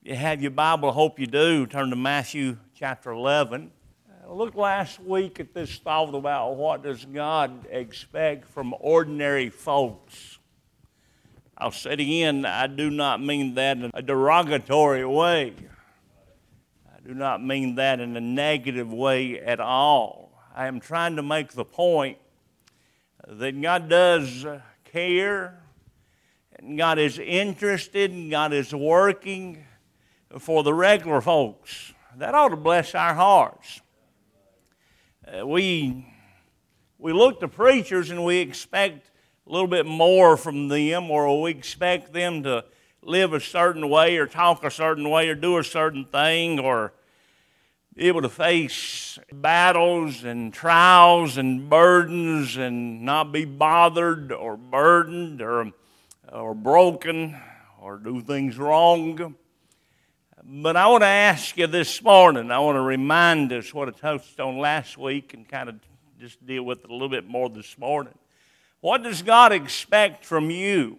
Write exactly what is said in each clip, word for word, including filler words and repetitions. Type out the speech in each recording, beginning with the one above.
You have your Bible, I hope you do. Turn to Matthew chapter eleven. I looked last week at this thought about what does God expect from ordinary folks. I'll say it again, I do not mean that in a derogatory way. I do not mean that in a negative way at all. I am trying to make the point that God does care, and God is interested, and God is working for the regular folks. That ought to bless our hearts. Uh, we, we look to preachers and we expect a little bit more from them, or we expect them to live a certain way or talk a certain way or do a certain thing or be able to face battles and trials and burdens and not be bothered or burdened or, or broken or do things wrong. But I want to ask you this morning, I want to remind us what I touched on last week and kind of just deal with it a little bit more this morning. What does God expect from you?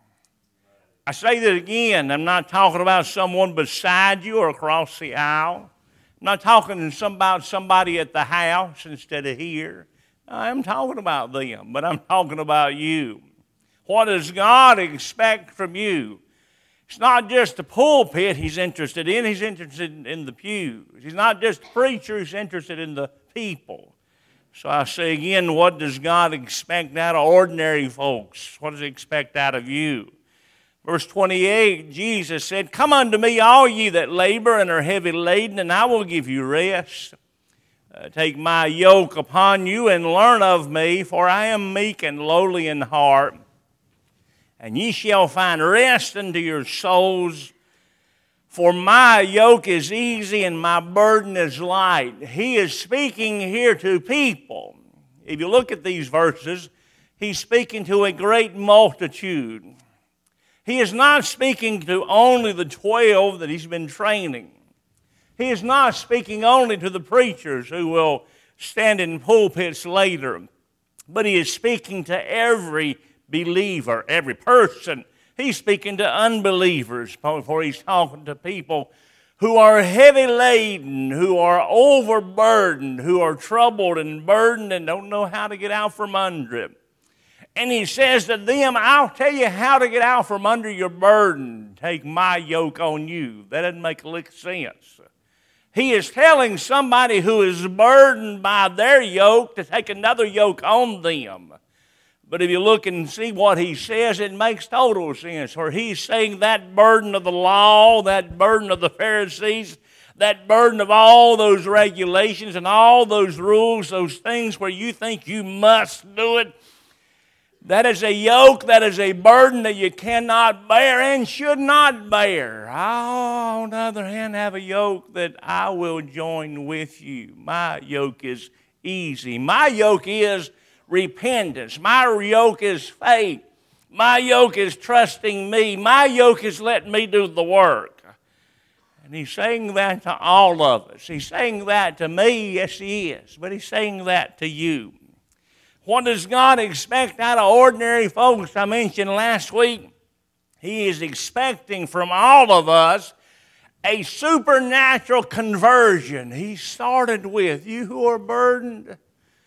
I say that again, I'm not talking about someone beside you or across the aisle. I'm not talking about somebody at the house instead of here. I'm talking about them, but I'm talking about you. What does God expect from you? It's not just the pulpit he's interested in, he's interested in the pews. He's not just a preacher, he's interested in the people. So I say again, what does God expect out of ordinary folks? What does he expect out of you? Verse twenty-eight, Jesus said, "Come unto me, all ye that labor and are heavy laden, and I will give you rest. Uh, take my yoke upon you and learn of me, for I am meek and lowly in heart. And ye shall find rest unto your souls, for my yoke is easy and my burden is light." He is speaking here to people. If you look at these verses, he's speaking to a great multitude. He is not speaking to only the twelve that he's been training. He is not speaking only to the preachers who will stand in pulpits later, but he is speaking to every believer, every person. He's speaking to unbelievers before he's talking to people who are heavy laden, who are overburdened, who are troubled and burdened and don't know how to get out from under it. And he says to them, "I'll tell you how to get out from under your burden. Take my yoke on you." That doesn't make a lick of sense. He is telling somebody who is burdened by their yoke to take another yoke on them. But if you look and see what he says, it makes total sense. For he's saying that burden of the law, that burden of the Pharisees, that burden of all those regulations and all those rules, those things where you think you must do it, that is a yoke, that is a burden that you cannot bear and should not bear. I, on the other hand, have a yoke that I will join with you. My yoke is easy. My yoke is repentance. My yoke is faith. My yoke is trusting me. My yoke is letting me do the work. And he's saying that to all of us. He's saying that to me, yes he is, but he's saying that to you. What does God expect out of ordinary folks? I mentioned last week, he is expecting from all of us a supernatural conversion. He started with, "You who are burdened,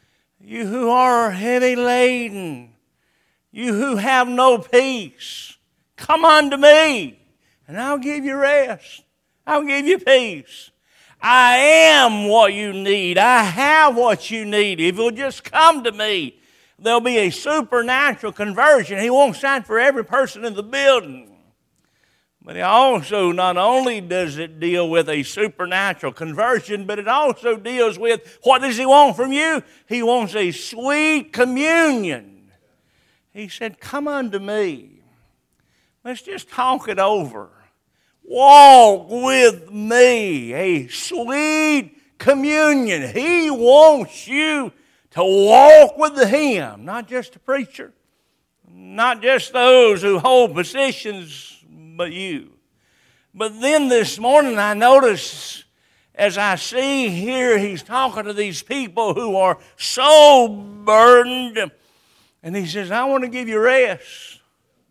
you who are heavy laden, you who have no peace, come unto me, and I'll give you rest. I'll give you peace. I am what you need. I have what you need. If you'll just come to me, there'll be a supernatural conversion." He wants that for every person in the building. But he also, not only does it deal with a supernatural conversion, but it also deals with, what does he want from you? He wants a sweet communion. He said, "Come unto me. Let's just talk it over. Walk with me, a sweet communion." He wants you to walk with him, not just a preacher, not just those who hold positions, but you. But then this morning I notice, as I see here, he's talking to these people who are so burdened, and he says, "I want to give you rest.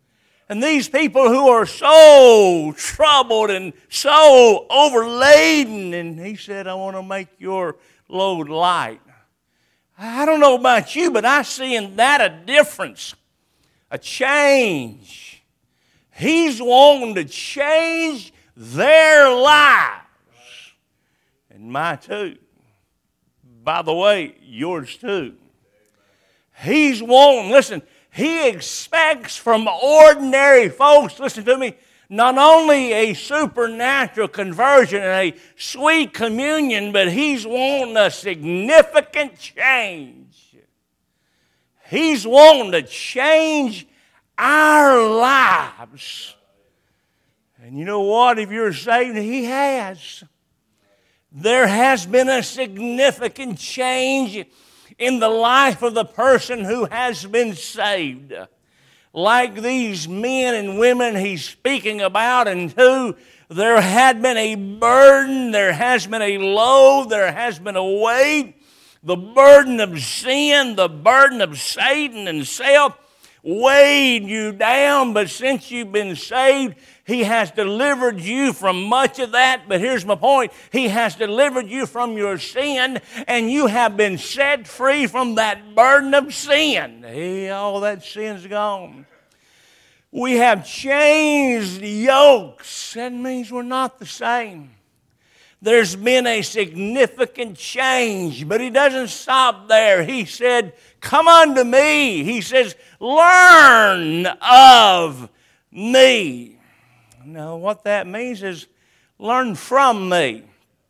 And these people who are so troubled and so overladen, and he said, I want to make your load light. I don't know about you, but I see in that a difference, a change. He's wanting to change their lives. And my too. By the way, yours too. He's wanting, listen, he expects from ordinary folks, listen to me, not only a supernatural conversion and a sweet communion, but he's wanting a significant change. He's wanting to change our lives. And you know what? If you're saved, he has. There has been a significant change in the life of the person who has been saved. Like these men and women he's speaking about, and who there had been a burden, there has been a load, there has been a weight, the burden of sin, the burden of Satan and self weighed you down, but since you've been saved, he has delivered you from much of that. But here's my point. He has delivered you from your sin, and you have been set free from that burden of sin. Hey, all that sin's gone. We have changed yokes. That means we're not the same. There's been a significant change, but he doesn't stop there. He said, come unto me. He says, learn of me. Now, what that means is learn from me.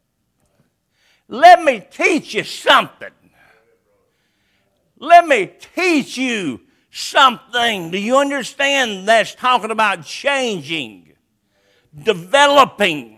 Let me teach you something. Let me teach you something. Do you understand? That's talking about changing, developing,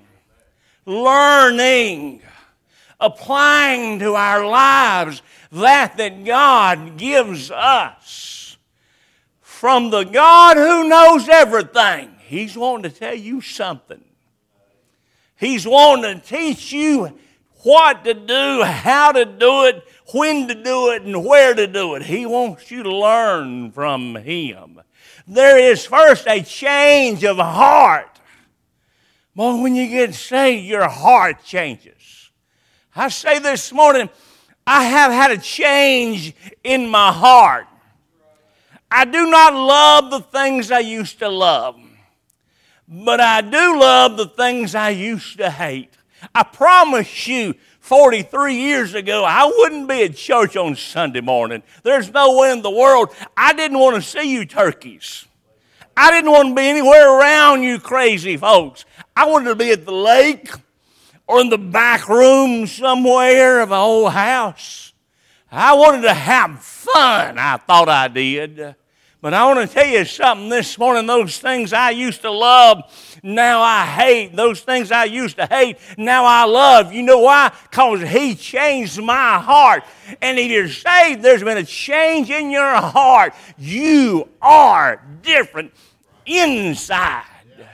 learning, applying to our lives that that God gives us. From the God who knows everything, he's wanting to tell you something. He's wanting to teach you what to do, how to do it, when to do it, and where to do it. He wants you to learn from him. There is first a change of heart. Boy, when you get saved, your heart changes. I say this morning, I have had a change in my heart. I do not love the things I used to love, but I do love the things I used to hate. I promise you, forty-three years ago, I wouldn't be at church on Sunday morning. There's no way in the world. I didn't want to see you turkeys. I didn't want to be anywhere around you crazy folks. I wanted to be at the lake or in the back room somewhere of an old house. I wanted to have fun. I thought I did. But I want to tell you something this morning. Those things I used to love, now I hate. Those things I used to hate, now I love. You know why? Because he changed my heart. And if you're saved, there's been a change in your heart. You are different inside.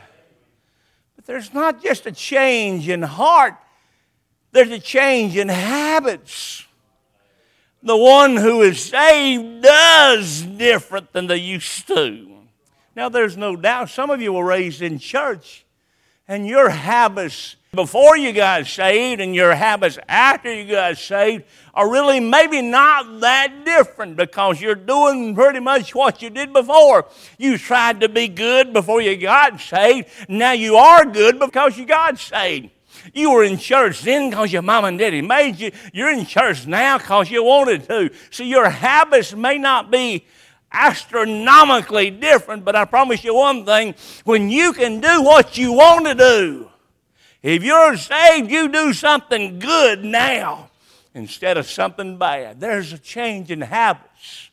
But there's not just a change in heart. There's a change in habits. The one who is saved does different than they used to. Now, there's no doubt some of you were raised in church, and your habits before you got saved and your habits after you got saved are really maybe not that different, because you're doing pretty much what you did before. You tried to be good before you got saved. Now you are good because you got saved. You were in church then because your mom and daddy made you. You're in church now because you wanted to. So your habits may not be astronomically different, but I promise you one thing. When you can do what you want to do, if you're saved, you do something good now instead of something bad. There's a change in habits.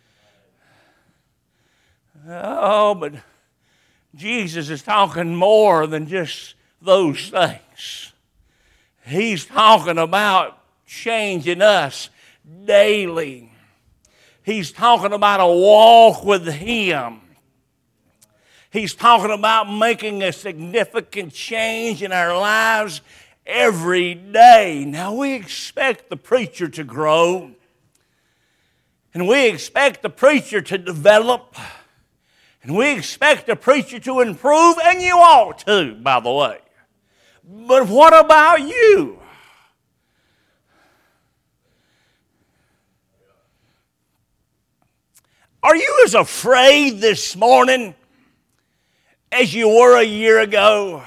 Oh, but Jesus is talking more than just those things. He's talking about changing us daily. He's talking about a walk with him. He's talking about making a significant change in our lives every day. Now, we expect the preacher to grow, and we expect the preacher to develop, And we expect a preacher to improve, and you ought to, by the way. But what about you? Are you as afraid this morning as you were a year ago?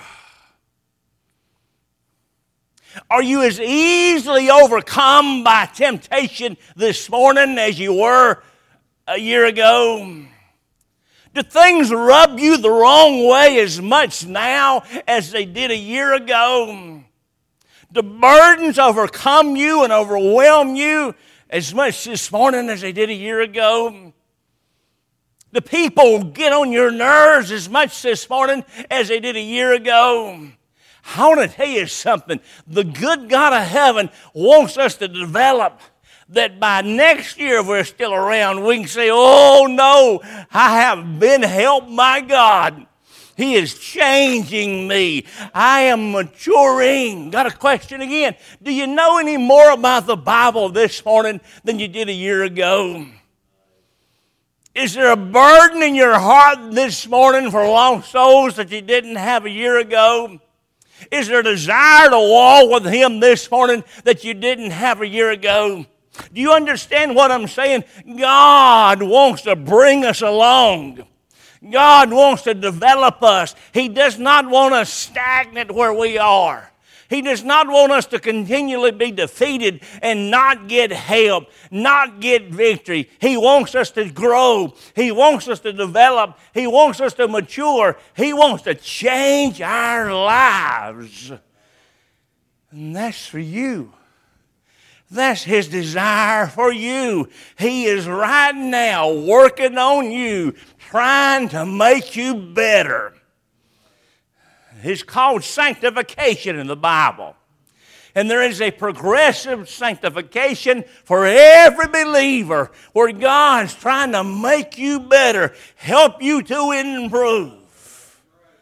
Are you as easily overcome by temptation this morning as you were a year ago? Do things rub you the wrong way as much now as they did a year ago? Do burdens overcome you and overwhelm you as much this morning as they did a year ago? Do people get on your nerves as much this morning as they did a year ago? I want to tell you something. The good God of heaven wants us to develop that by next year, if we're still around, we can say, oh no, I have been helped by God. He is changing me. I am maturing. Got a question again. Do you know any more about the Bible this morning than you did a year ago? Is there a burden in your heart this morning for lost souls that you didn't have a year ago? Is there a desire to walk with Him this morning that you didn't have a year ago? Do you understand what I'm saying? God wants to bring us along. God wants to develop us. He does not want us stagnant where we are. He does not want us to continually be defeated and not get help, not get victory. He wants us to grow. He wants us to develop. He wants us to mature. He wants to change our lives. And that's for you. That's His desire for you. He is right now working on you, trying to make you better. It's called sanctification in the Bible. And there is a progressive sanctification for every believer where God's trying to make you better, help you to improve.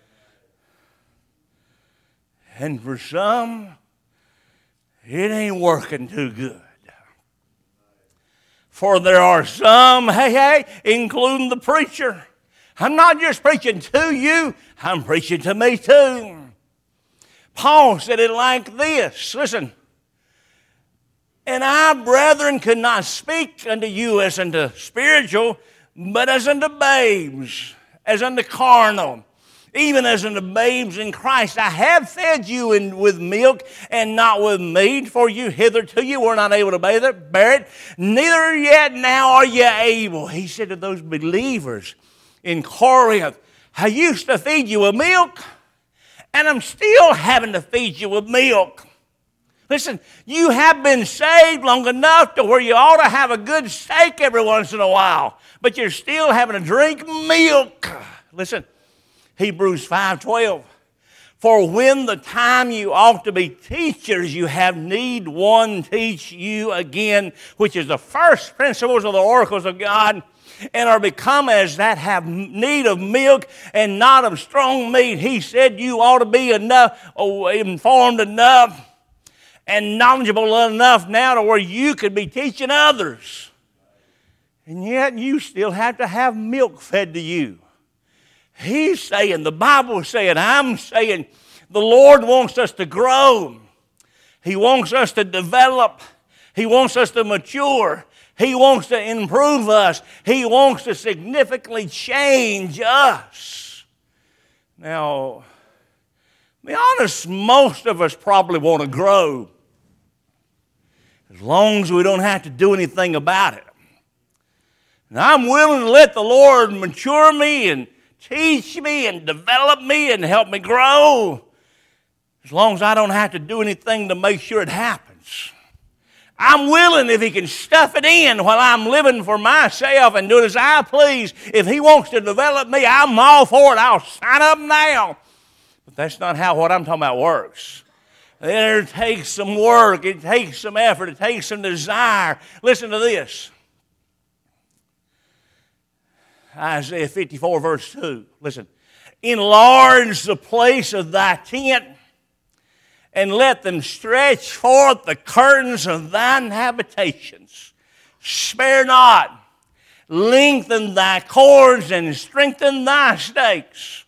And for some, it ain't working too good. For there are some, hey, hey, including the preacher. I'm not just preaching to you, I'm preaching to me too. Paul said it like this. Listen. And I, brethren, could not speak unto you as unto spiritual, but as unto babes, as unto carnal, even as unto babes in Christ. I have fed you in, with milk and not with meat, for you hitherto you were not able to bear it, bear it, neither yet now are you able. He said to those believers in Corinth, I used to feed you with milk, and I'm still having to feed you with milk. Listen, you have been saved long enough to where you ought to have a good steak every once in a while, but you're still having to drink milk. Listen, Hebrews five twelve. For when the time you ought to be teachers, you have need one teach you again, which is the first principles of the oracles of God, and are become as that have need of milk and not of strong meat. He said you ought to be enough, oh, informed enough and knowledgeable enough now to where you could be teaching others. And yet you still have to have milk fed to you. He's saying, the Bible is saying, I'm saying, the Lord wants us to grow. He wants us to develop. He wants us to mature. He wants to improve us. He wants to significantly change us. Now, to be honest, most of us probably want to grow as long as we don't have to do anything about it. And I'm willing to let the Lord mature me and teach me and develop me and help me grow as long as I don't have to do anything to make sure it happens. I'm willing if He can stuff it in while I'm living for myself and doing as I please. If He wants to develop me, I'm all for it. I'll sign up now. But that's not how what I'm talking about works. It takes some work. It takes some effort. It takes some desire. Listen to this. Isaiah fifty-four verse two. Listen. Enlarge the place of thy tent, and let them stretch forth the curtains of thine habitations. Spare not, lengthen thy cords and strengthen thy stakes.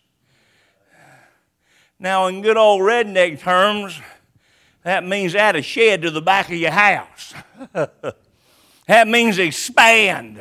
Now, in good old redneck terms, that means add a shed to the back of your house. That means expand.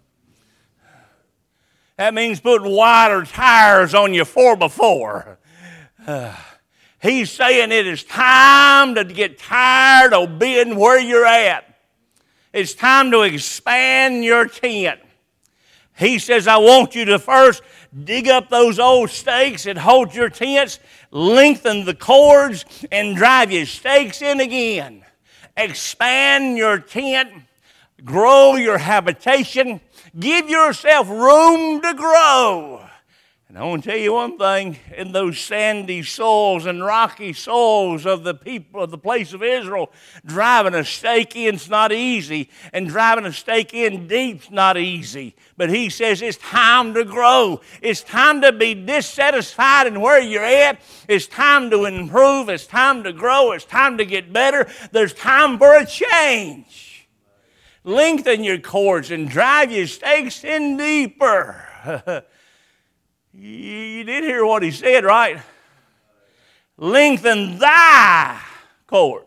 That means put wider tires on your four by four. Uh, he's saying it is time to get tired of being where you're at. It's time to expand your tent. He says, I want you to first dig up those old stakes that hold your tents, lengthen the cords, and drive your stakes in again. Expand your tent, grow your habitation, give yourself room to grow. And I want to tell you one thing, in those sandy soils and rocky soils of the people of the place of Israel, driving a stake in's not easy, and driving a stake in deep's not easy. But he says it's time to grow. It's time to be dissatisfied in where you're at. It's time to improve. It's time to grow. It's time to get better. There's time for a change. Lengthen your cords and drive your stakes in deeper. You did hear what he said, right? Lengthen thy cords.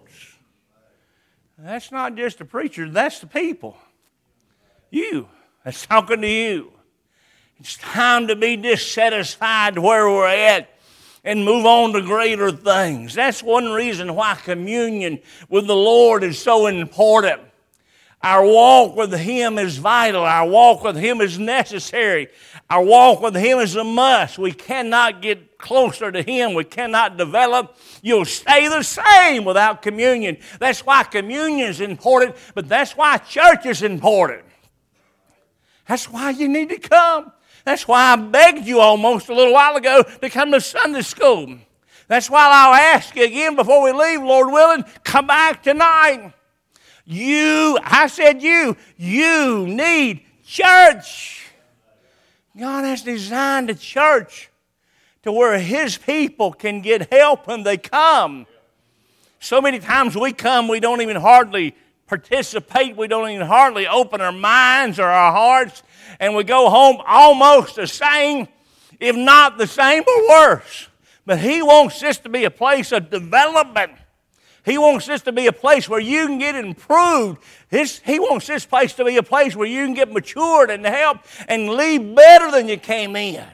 That's not just the preacher, that's the people. You. That's talking to you. It's time to be dissatisfied where we're at and move on to greater things. That's one reason why communion with the Lord is so important. Our walk with Him is vital. Our walk with Him is necessary. Our walk with Him is a must. We cannot get closer to Him. We cannot develop. You'll stay the same without communion. That's why communion is important, but that's why church is important. That's why you need to come. That's why I begged you almost a little while ago to come to Sunday school. That's why I'll ask you again before we leave, Lord willing, come back tonight. You, I said you, you need church. God has designed a church to where His people can get help when they come. So many times we come, we don't even hardly participate. We don't even hardly open our minds or our hearts. And we go home almost the same, if not the same or worse. But He wants this to be a place of development. He wants this to be a place where you can get improved. His, he wants this place to be a place where you can get matured and help and leave better than you came in.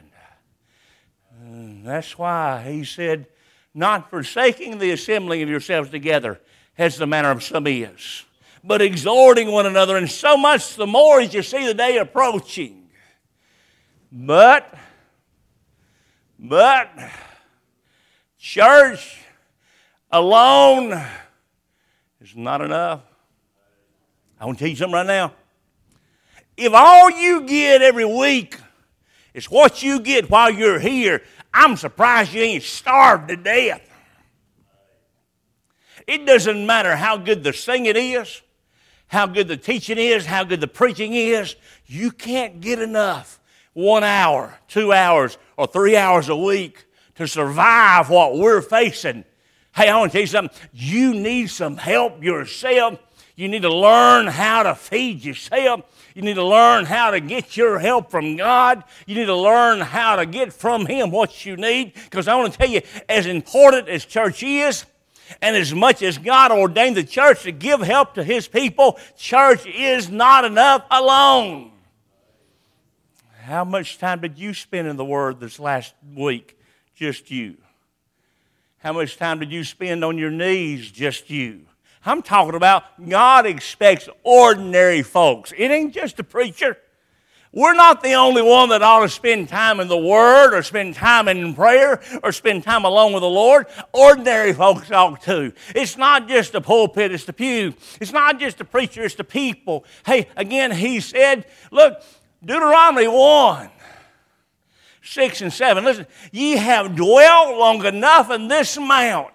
And that's why He said, not forsaking the assembling of yourselves together, as the manner of some is, but exhorting one another, and so much the more as you see the day approaching. But, but, church alone is not enough. I want to tell you something right now. If all you get every week is what you get while you're here, I'm surprised you ain't starved to death. It doesn't matter how good the singing is, how good the teaching is, how good the preaching is. You can't get enough one hour, two hours, or three hours a week to survive what we're facing. Hey, I want to tell you something. You need some help yourself. You need to learn how to feed yourself. You need to learn how to get your help from God. You need to learn how to get from Him what you need. Because I want to tell you, as important as church is, and as much as God ordained the church to give help to His people, church is not enough alone. How much time did you spend in the Word this last week? Just you. How much time did you spend on your knees? Just you. I'm talking about God expects ordinary folks. It ain't just a preacher. We're not the only one that ought to spend time in the Word or spend time in prayer or spend time alone with the Lord. Ordinary folks ought to. It's not just the pulpit, it's the pew. It's not just the preacher, it's the people. Hey, again, He said, look, Deuteronomy one. Six and seven. Listen, ye have dwelt long enough in this mount.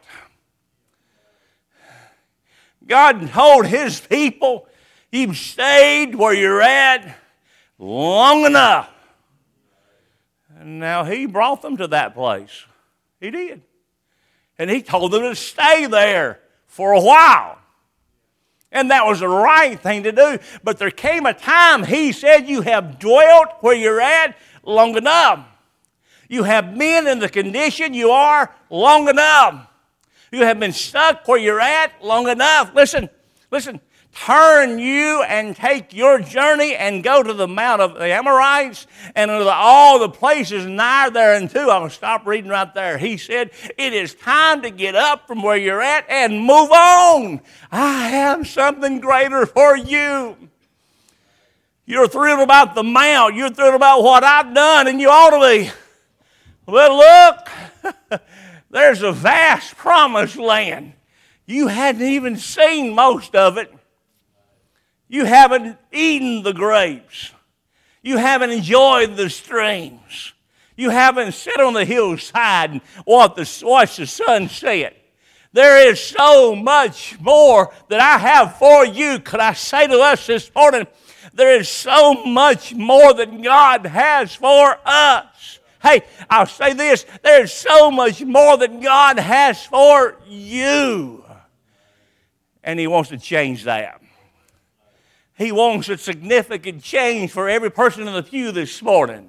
God told His people, you've stayed where you're at long enough. And now He brought them to that place. He did. And He told them to stay there for a while. And that was the right thing to do. But there came a time, he said, you have dwelt where you're at long enough. You have been in the condition you are long enough. You have been stuck where you're at long enough. Listen, listen. Turn you and take your journey and go to the Mount of the Amorites and to all the places nigh thereunto. I'll stop reading right there. He said, it is time to get up from where you're at and move on. I have something greater for you. You're thrilled about the Mount. You're thrilled about what I've done, and you ought to be. Well, look, there's a vast promised land. You hadn't even seen most of it. You haven't eaten the grapes. You haven't enjoyed the streams. You haven't sat on the hillside and watched the sun set. There is so much more that I have for you. Could I say to us this morning, there is so much more that God has for us. Hey, I'll say this, there is so much more that God has for you. And He wants to change that. He wants a significant change for every person in the pew this morning.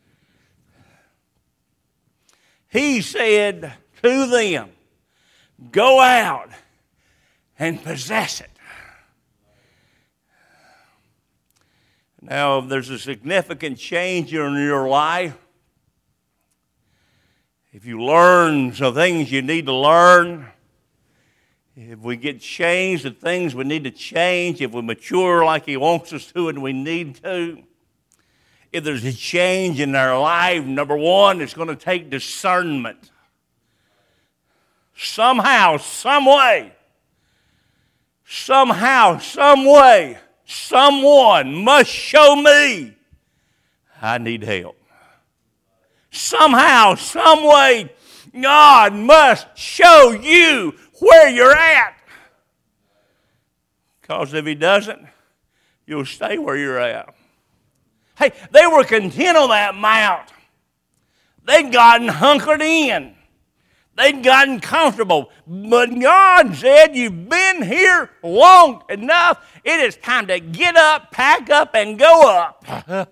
He said to them, go out and possess it. Now, if there's a significant change in your life, if you learn some things you need to learn, if we get changed, the things we need to change, if we mature like He wants us to and we need to, if there's a change in our life, number one, it's going to take discernment. Somehow, some way, somehow, some way, someone must show me I need help. Somehow, some way, God must show you where you're at. Because if He doesn't, you'll stay where you're at. Hey, they were content on that mount. They'd gotten hunkered in. They'd gotten comfortable. But God said, you've been here long enough. It is time to get up, pack up, and go up.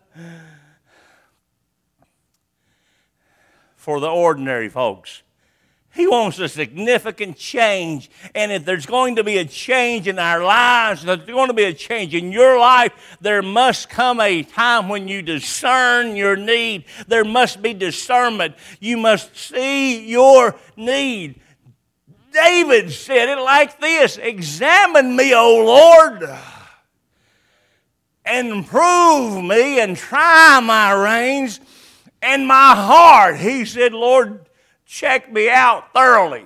For the ordinary folks, He wants a significant change. And if there's going to be a change in our lives, if there's going to be a change in your life, there must come a time when you discern your need. There must be discernment. You must see your need. David said it like this, examine me, O Lord, and prove me and try my reins and my heart. He said, Lord, check me out thoroughly.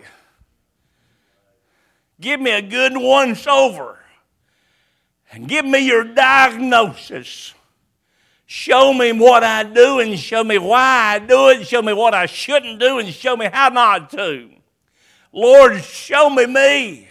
Give me a good once-over. And give me your diagnosis. Show me what I do and show me why I do it. Show me what I shouldn't do and show me how not to. Lord, show me me.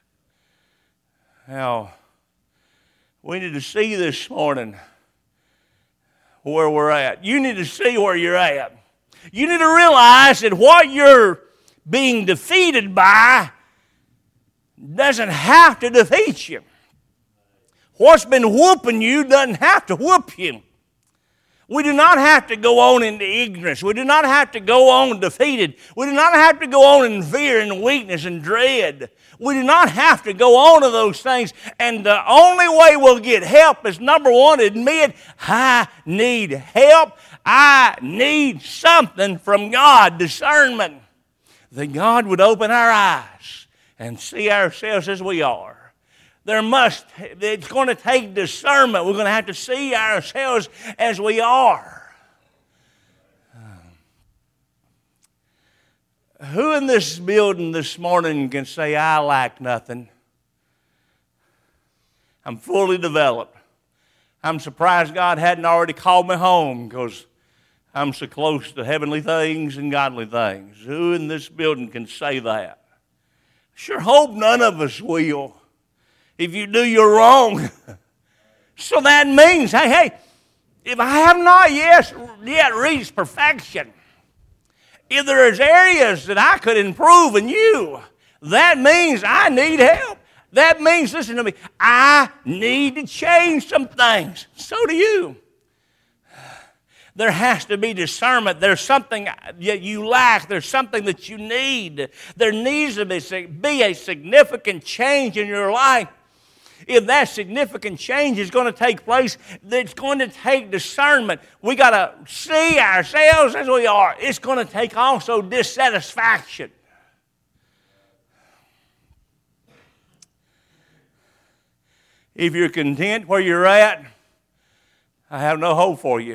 Now, we need to see this morning where we're at. You need to see where you're at. You need to realize that what you're being defeated by doesn't have to defeat you. What's been whooping you doesn't have to whoop you. We do not have to go on into ignorance. We do not have to go on defeated. We do not have to go on in fear and weakness and dread. We do not have to go on to those things. And the only way we'll get help is, number one, admit, I need help. I need something from God, discernment. That God would open our eyes and see ourselves as we are. There must, it's going to take discernment. We're going to have to see ourselves as we are. Who in this building this morning can say, I lack nothing? I'm fully developed. I'm surprised God hadn't already called me home because I'm so close to heavenly things and godly things. Who in this building can say that? Sure hope none of us will. If you do, you're wrong. So that means, hey, hey, if I have not yet, yet reached perfection, if there is areas that I could improve in you, that means I need help. That means, listen to me, I need to change some things. So do you. There has to be discernment. There's something that you lack. There's something that you need. There needs to be a significant change in your life. If that significant change is going to take place, it's going to take discernment. We got to see ourselves as we are. It's going to take also dissatisfaction. If you're content where you're at, I have no hope for you.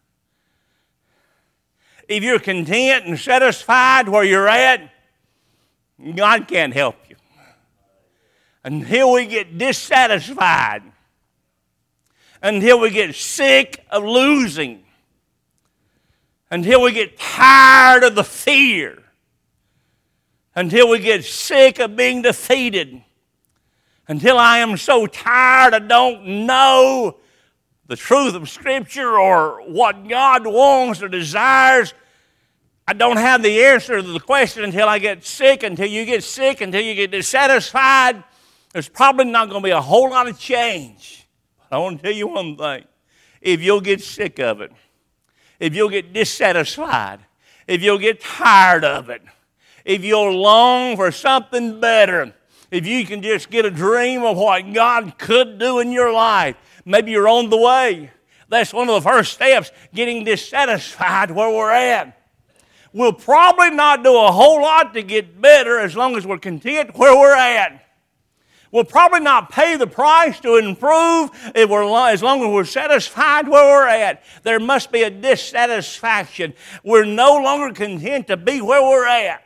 If you're content and satisfied where you're at, God can't help you. Until we get dissatisfied, until we get sick of losing, until we get tired of the fear, until we get sick of being defeated, until I am so tired I don't know the truth of Scripture or what God wants or desires. I don't have the answer to the question until I get sick, until you get sick, until you get dissatisfied. There's probably not going to be a whole lot of change. But I want to tell you one thing. If you'll get sick of it, if you'll get dissatisfied, if you'll get tired of it, if you'll long for something better, if you can just get a dream of what God could do in your life, maybe you're on the way. That's one of the first steps, getting dissatisfied where we're at. We'll probably not do a whole lot to get better as long as we're content where we're at. We'll probably not pay the price to improve if we're, as long as we're satisfied where we're at. There must be a dissatisfaction. We're no longer content to be where we're at.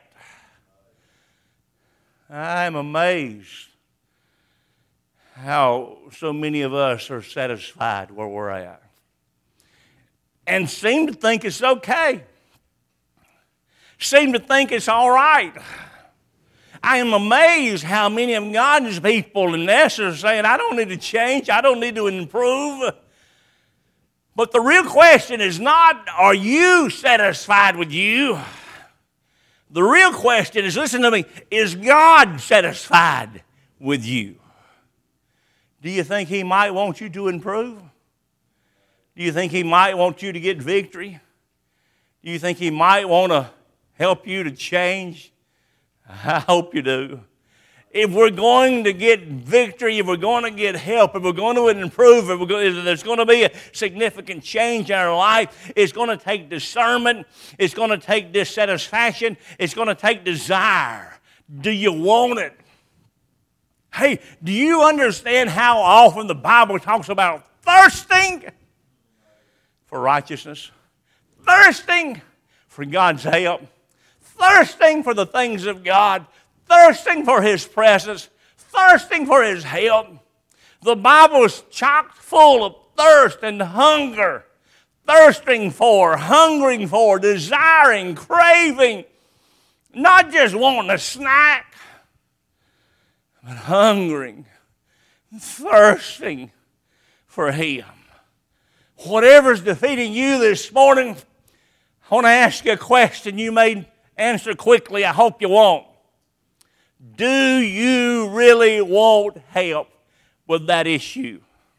I'm amazed how so many of us are satisfied where we're at and seem to think it's okay. Seem to think it's all right. I am amazed how many of God's people in essence are saying, I don't need to change, I don't need to improve. But the real question is not, are you satisfied with you? The real question is, listen to me, is God satisfied with you? Do you think He might want you to improve? Do you think He might want you to get victory? Do you think He might want to help you to change? I hope you do. If we're going to get victory, if we're going to get help, if we're going to improve, if, we're going, if there's going to be a significant change in our life, it's going to take discernment, it's going to take dissatisfaction, it's going to take desire. Do you want it? Hey, do you understand how often the Bible talks about thirsting for righteousness? Thirsting for God's help? Thirsting for the things of God, thirsting for His presence, thirsting for His help. The Bible is chock full of thirst and hunger, thirsting for, hungering for, desiring, craving, not just wanting a snack, but hungering, thirsting for Him. Whatever's defeating you this morning, I want to ask you a question you may answer quickly. I hope you won't. Do you really want help with that issue?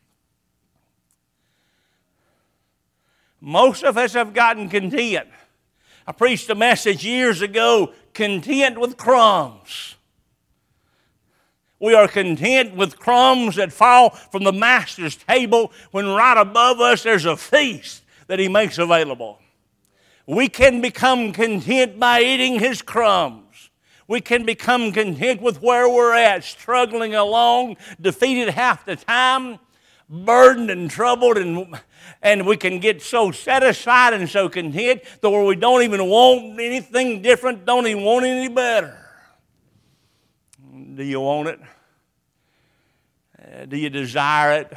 Most of us have gotten content. I preached a message years ago, content with crumbs. We are content with crumbs that fall from the Master's table when right above us there's a feast that He makes available. We can become content by eating His crumbs. We can become content with where we're at, struggling along, defeated half the time, burdened and troubled, and, and we can get so satisfied and so content that where we don't even want anything different, don't even want any better. Do you want it? Uh, do you desire it?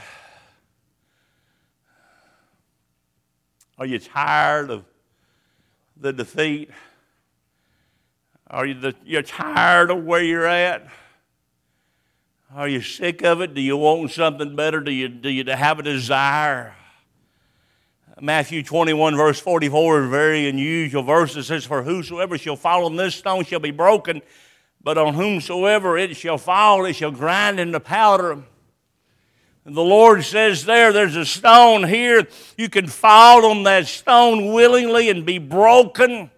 Are you tired of the defeat? Are you the, you're tired of where you're at? Are you sick of it? Do you want something better? Do you, do you have a desire? Matthew twenty-one verse forty-four is a very unusual verse. It says, for whosoever shall fall on this stone shall be broken, but on whomsoever it shall fall, it shall grind into powder. And the Lord says there, there's a stone here. You can fall on that stone willingly and be broken.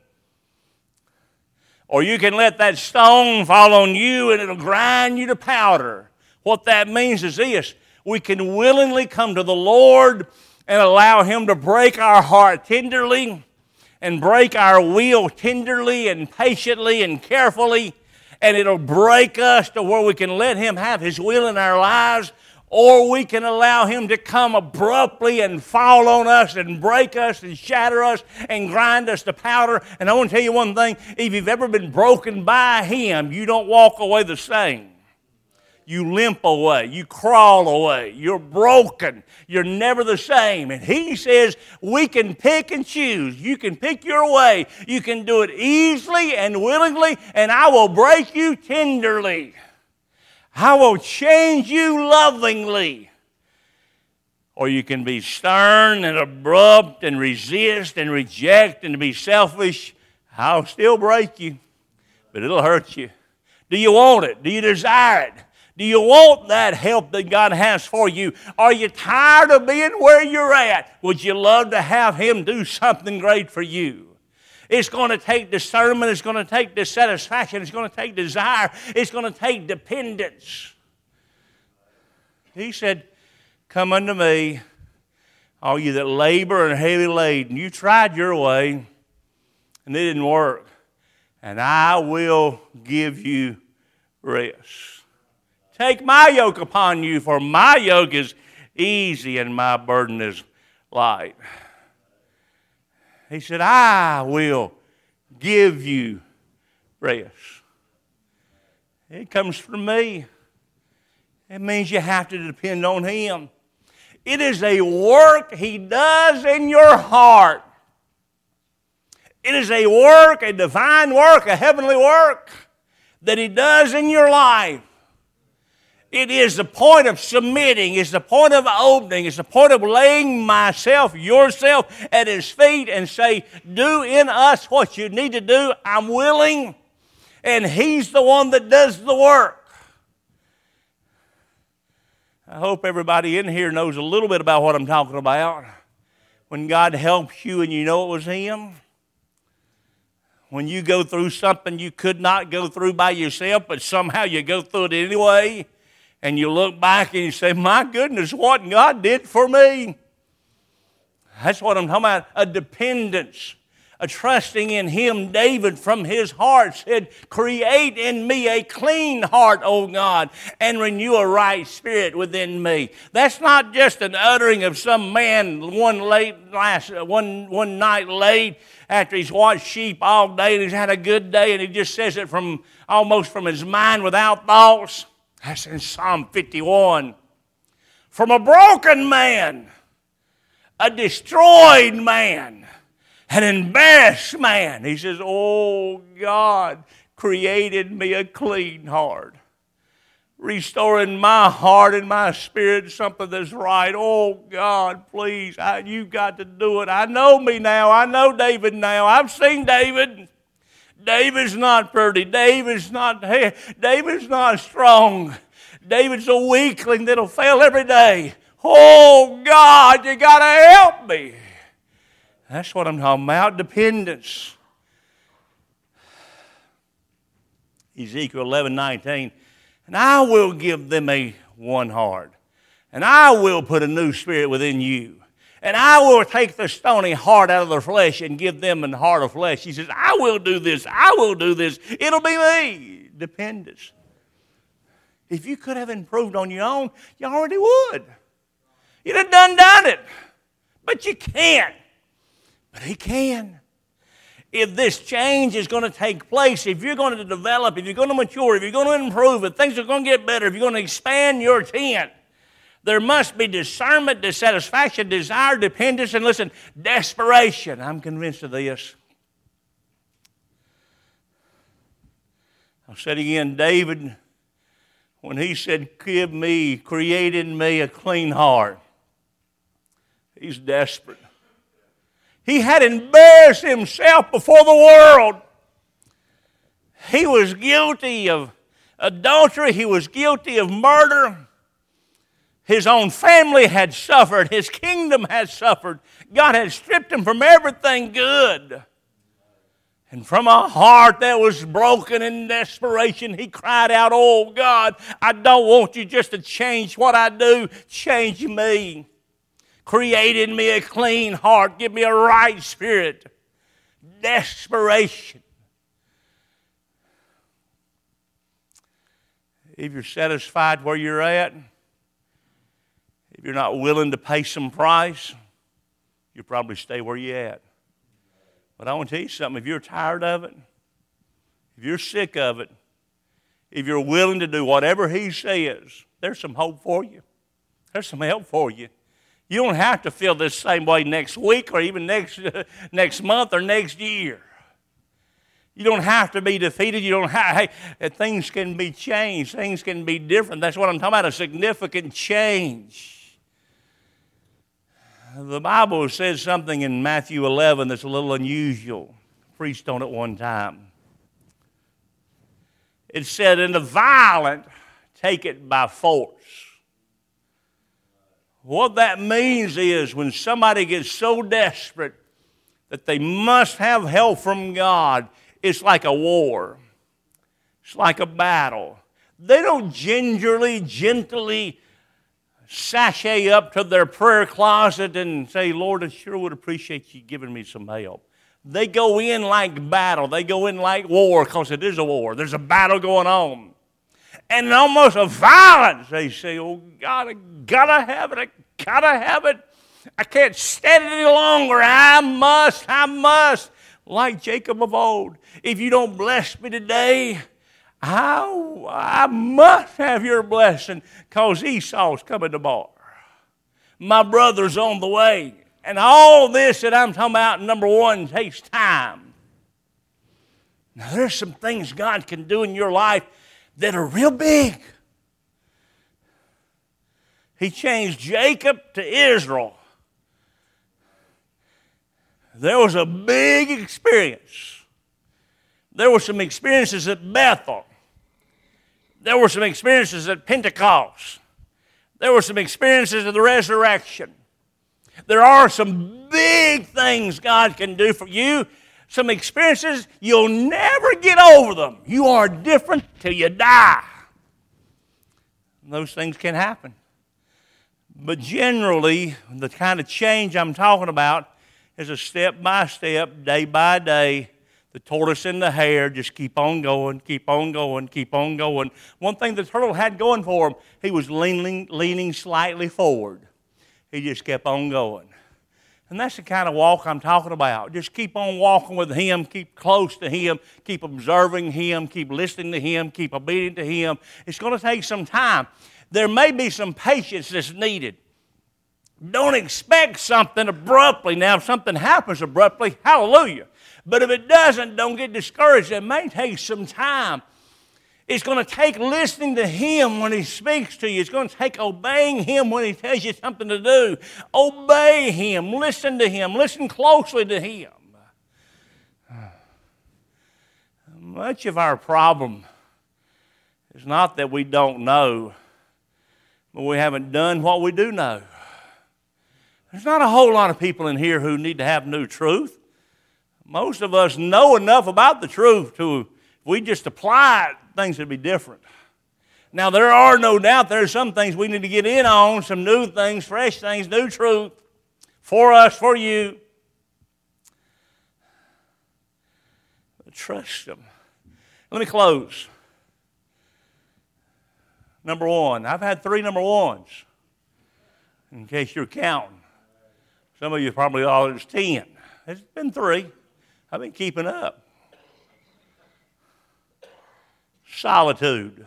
Or you can let that stone fall on you and it'll grind you to powder. What that means is this: we can willingly come to the Lord and allow Him to break our heart tenderly and break our will tenderly and patiently and carefully, and it'll break us to where we can let Him have His will in our lives. Or we can allow Him to come abruptly and fall on us and break us and shatter us and grind us to powder. And I want to tell you one thing: if you've ever been broken by Him, you don't walk away the same. You limp away. You crawl away. You're broken. You're never the same. And He says we can pick and choose. You can pick your way. You can do it easily and willingly, and I will break you tenderly. I will change you lovingly. Or you can be stern and abrupt and resist and reject and be selfish. I'll still break you, but it'll hurt you. Do you want it? Do you desire it? Do you want that help that God has for you? Are you tired of being where you're at? Would you love to have Him do something great for you? It's going to take discernment. It's going to take dissatisfaction. It's going to take desire. It's going to take dependence. He said, come unto me, all you that labor and are heavy laden. You tried your way, and it didn't work. And I will give you rest. Take my yoke upon you, for my yoke is easy and my burden is light. He said, I will give you rest. It comes from me. It means you have to depend on Him. It is a work He does in your heart. It is a work, a divine work, a heavenly work that He does in your life. It is the point of submitting. It's the point of opening. It's the point of laying myself, yourself, at His feet and say, do in us what you need to do. I'm willing. And He's the one that does the work. I hope everybody in here knows a little bit about what I'm talking about. When God helps you and you know it was Him. When you go through something you could not go through by yourself, but somehow you go through it anyway. And you look back and you say, my goodness, what God did for me. That's what I'm talking about, a dependence, a trusting in Him. David from his heart said, create in me a clean heart, O God, and renew a right spirit within me. That's not just an uttering of some man one late last one, one night late after he's watched sheep all day and he's had a good day and he just says it from almost from his mind without thoughts. That's in Psalm fifty-one. From a broken man, a destroyed man, an embarrassed man, he says, oh, God created me a clean heart. Restoring my heart and my spirit, something that's right. Oh, God, please, I, you've got to do it. I know me now. I know David now. I've seen David. David's not pretty. David's not David's not strong. David's a weakling that'll fail every day. Oh, God, you got to help me. That's what I'm talking about, dependence. Ezekiel eleven nineteen. And I will give them a one heart. And I will put a new spirit within you. And I will take the stony heart out of their flesh and give them a heart of flesh. He says, I will do this. I will do this. It'll be me. Dependence. If you could have improved on your own, you already would. You'd have done done it. But you can't. But He can. If this change is going to take place, if you're going to develop, if you're going to mature, if you're going to improve, if things are going to get better, if you're going to expand your tent, there must be discernment, dissatisfaction, desire, dependence, and listen, desperation. I'm convinced of this. I'll say it again. David, when he said, give me, create in me a clean heart, he's desperate. He had embarrassed himself before the world. He was guilty of adultery. He was guilty of murder. His own family had suffered. His kingdom had suffered. God had stripped him from everything good. And from a heart that was broken in desperation, he cried out, "Oh God, I don't want you just to change what I do. Change me. Create in me a clean heart. Give me a right spirit." Desperation. If you're satisfied where you're at, if you're not willing to pay some price, you'll probably stay where you're at. But I want to tell you something. If you're tired of it, if you're sick of it, if you're willing to do whatever He says, there's some hope for you. There's some help for you. You don't have to feel this same way next week or even next, uh, next month or next year. You don't have to be defeated. You don't have, hey, things can be changed. Things can be different. That's what I'm talking about, a significant change. The Bible says something in Matthew eleven that's a little unusual. I preached on it one time. It said, "And the violent take it by force." What that means is when somebody gets so desperate that they must have help from God, it's like a war. It's like a battle. They don't gingerly, gently sashay up to their prayer closet and say, "Lord, I sure would appreciate you giving me some help." They go in like battle. They go in like war because it is a war. There's a battle going on. And almost a violence. They say, "Oh, God, I gotta have it. I gotta have it. I can't stand it any longer. I must, I must." Like Jacob of old, "If you don't bless me today, I, I must have your blessing because Esau's coming tomorrow. My brother's on the way." And all this that I'm talking about, number one, takes time. Now, there's some things God can do in your life that are real big. He changed Jacob to Israel. There was a big experience. There were some experiences at Bethel. There were some experiences at Pentecost. There were some experiences of the resurrection. There are some big things God can do for you. Some experiences, you'll never get over them. You are different till you die. And those things can happen. But generally, the kind of change I'm talking about is a step-by-step, day-by-day, the tortoise and the hare just keep on going, keep on going, keep on going. One thing the turtle had going for him, he was leaning, leaning slightly forward. He just kept on going. And that's the kind of walk I'm talking about. Just keep on walking with Him, keep close to Him, keep observing Him, keep listening to Him, keep obedient to Him. It's going to take some time. There may be some patience that's needed. Don't expect something abruptly. Now, if something happens abruptly, hallelujah. But if it doesn't, don't get discouraged. It may take some time. It's going to take listening to Him when He speaks to you. It's going to take obeying Him when He tells you something to do. Obey Him. Listen to Him. Listen closely to Him. Much of our problem is not that we don't know, but we haven't done what we do know. There's not a whole lot of people in here who need to have new truth. Most of us know enough about the truth to, if we just apply it, things would be different. Now, there are no doubt there's some things we need to get in on, some new things, fresh things, new truth for us, for you. But trust Him. Let me close. Number one. I've had three number ones, in case you're counting. Some of you probably all there's ten. It's been three. I've been keeping up. Solitude.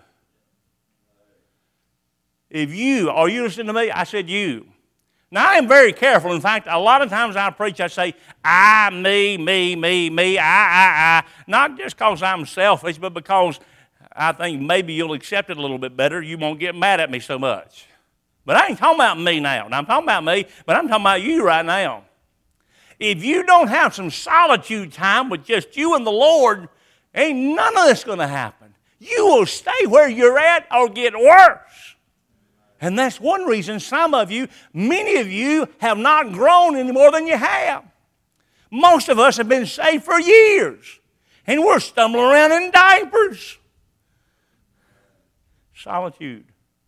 If you, are you listening to me? I said you. Now, I am very careful. In fact, a lot of times I preach, I say, I, me, me, me, me, I, I, I. Not just because I'm selfish, but because I think maybe you'll accept it a little bit better. You won't get mad at me so much. But I ain't talking about me now. Now, I'm talking about me, but I'm talking about you right now. If you don't have some solitude time with just you and the Lord, Ain't none of this going to happen. You will stay where you're at or get worse. And that's one reason some of you, many of you, have not grown any more than you have. Most of us have been saved for years, and we're stumbling around in diapers. Solitude.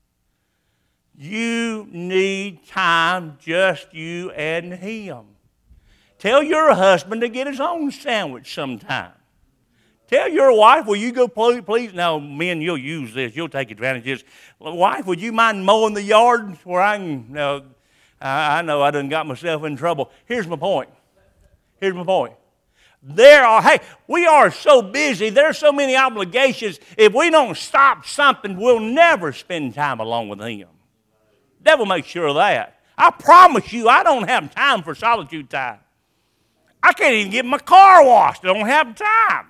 You need time, just you and him. Tell your husband to get his own sandwich sometime. Tell your wife, will you go please, please? Now, men, you'll use this. You'll take advantage of this. Wife, would you mind mowing the yard where I can, you know, I, I know I done got myself in trouble. Here's my point. Here's my point. There are, hey, we are so busy. There are so many obligations. If we don't stop something, we'll never spend time alone with him. Devil makes sure of that. I promise you, I don't have time for solitude time. I can't even get my car washed. I don't have time.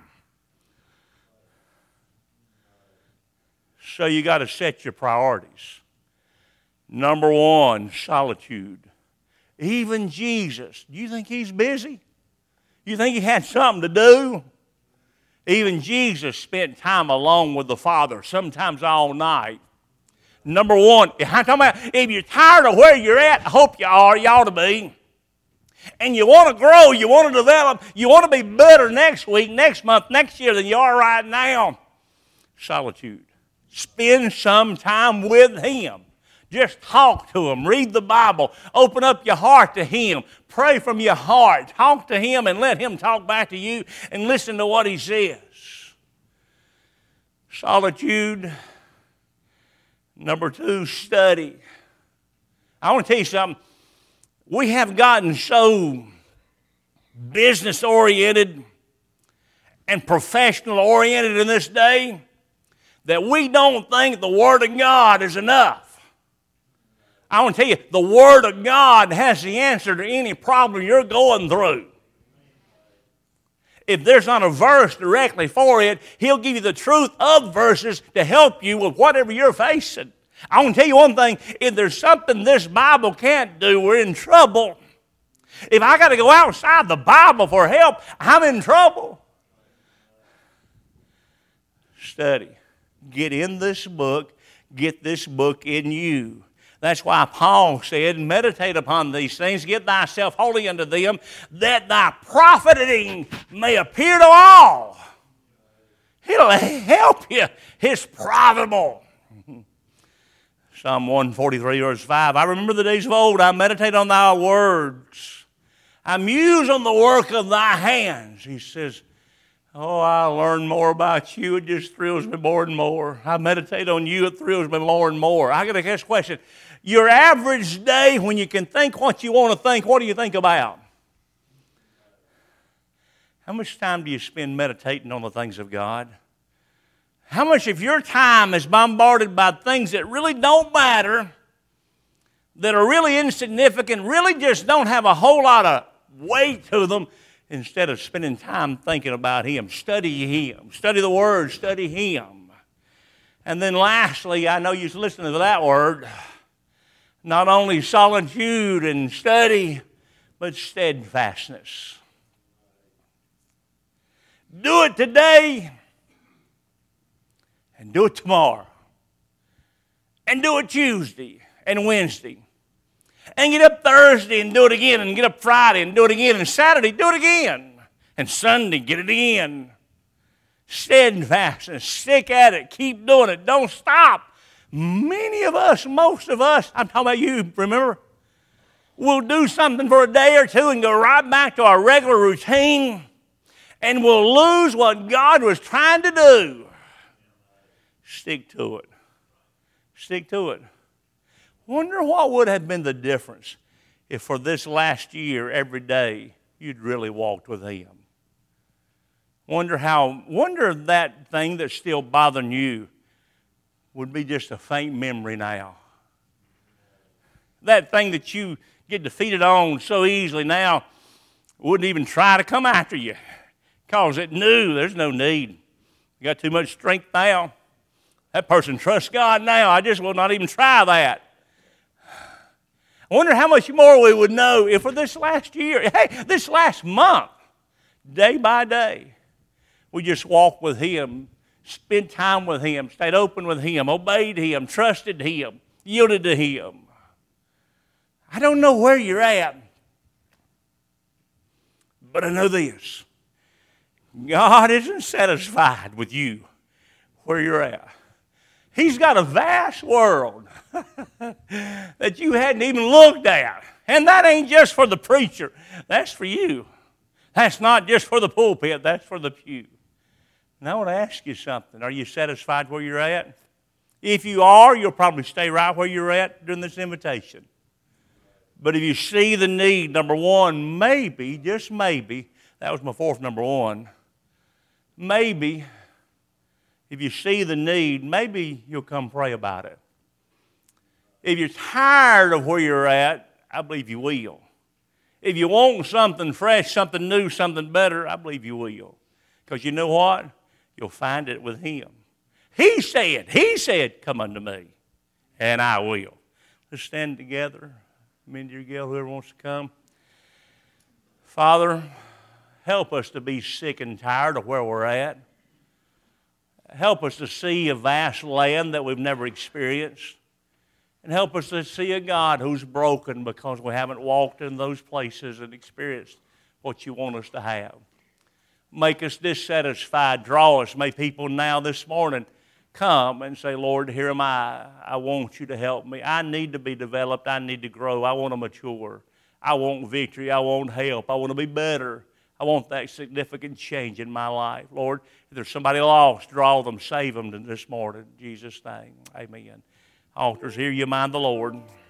So you got to set your priorities. Number one, solitude. Even Jesus, do you think he's busy? You think he had something to do? Even Jesus spent time alone with the Father, sometimes all night. Number one, I'm talking about if you're tired of where you're at, I hope you are, you ought to be. And you want to grow, you want to develop, you want to be better next week, next month, next year than you are right now. Solitude. Spend some time with him. Just talk to him. Read the Bible. Open up your heart to him. Pray from your heart. Talk to him and let him talk back to you and listen to what he says. Solitude. Number two, study. I want to tell you something. We have gotten so business-oriented and professional-oriented in this day that we don't think the Word of God is enough. I want to tell you, the Word of God has the answer to any problem you're going through. If there's not a verse directly for it, he'll give you the truth of verses to help you with whatever you're facing. I want to tell you one thing. If there's something this Bible can't do, we're in trouble. If I got to go outside the Bible for help, I'm in trouble. Study. Get in this book. Get this book in you. That's why Paul said, meditate upon these things, get thyself wholly unto them, that thy profiting may appear to all. It'll help you. It's profitable. Psalm one forty-three, verse five, I remember the days of old, I meditate on thy words. I muse on the work of thy hands. He says, oh, I learn more about you. It just thrills me more and more. I meditate on you. It thrills me more and more. I got to ask a question. Your average day when you can think what you want to think, what do you think about? How much time do you spend meditating on the things of God? How much of your time is bombarded by things that really don't matter, that are really insignificant, really just don't have a whole lot of weight to them, instead of spending time thinking about him? Study him. Study the Word. Study him. And then lastly, I know you're listening to that word, not only solitude and study, but steadfastness. Do it today and do it tomorrow and do it Tuesday and Wednesday and get up Thursday and do it again and get up Friday and do it again and Saturday do it again and Sunday get it again. Steadfastness, stick at it, keep doing it, don't stop. Many of us, most of us, I'm talking about you, remember? We'll do something for a day or two and go right back to our regular routine, and we'll lose what God was trying to do. Stick to it. Stick to it. Wonder what would have been the difference if for this last year, every day, you'd really walked with him. Wonder how, wonder if that thing that's still bothering you would be just a faint memory now. That thing that you get defeated on so easily now wouldn't even try to come after you because it knew there's no need. You got too much strength now. That person trusts God now. I just will not even try that. I wonder how much more we would know if for this last year, hey, this last month, day by day, We just walked with Him, spent time with Him, stayed open with Him, obeyed Him, trusted Him, yielded to Him. I don't know where you're at, but I know this. God isn't satisfied with you where you're at. He's got a vast world that you hadn't even looked at. And that ain't just for the preacher. That's for you. That's not just for the pulpit. That's for the pew. And I want to ask you something. Are you satisfied where you're at? If you are, you'll probably stay right where you're at during this invitation. But if you see the need, number one, maybe, just maybe, that was my fourth number one, maybe, if you see the need, maybe you'll come pray about it. If you're tired of where you're at, I believe you will. If you want something fresh, something new, something better, I believe you will. Because you know what? You'll find it with Him. He said, He said, come unto me, and I will. Let's stand together. Mindy or Gail, whoever wants to come. Father, help us to be sick and tired of where we're at. Help us to see a vast land that we've never experienced. And help us to see a God who's broken because we haven't walked in those places and experienced what you want us to have. Make us dissatisfied. Draw us. May people now this morning come and say, Lord, here am I. I want you to help me. I need to be developed. I need to grow. I want to mature. I want victory. I want help. I want to be better. I want that significant change in my life. Lord, if there's somebody lost, draw them, save them this morning. In Jesus' name, amen. Altars, here you mind the Lord.